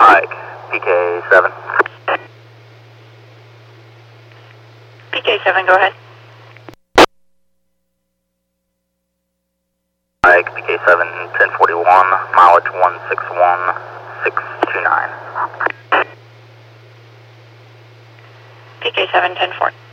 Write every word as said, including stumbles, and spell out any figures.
Ike, P K seven. P K seven, go ahead. Ike, P K seven, ten forty-one, mileage one six one six two nine. P K seven, ten four.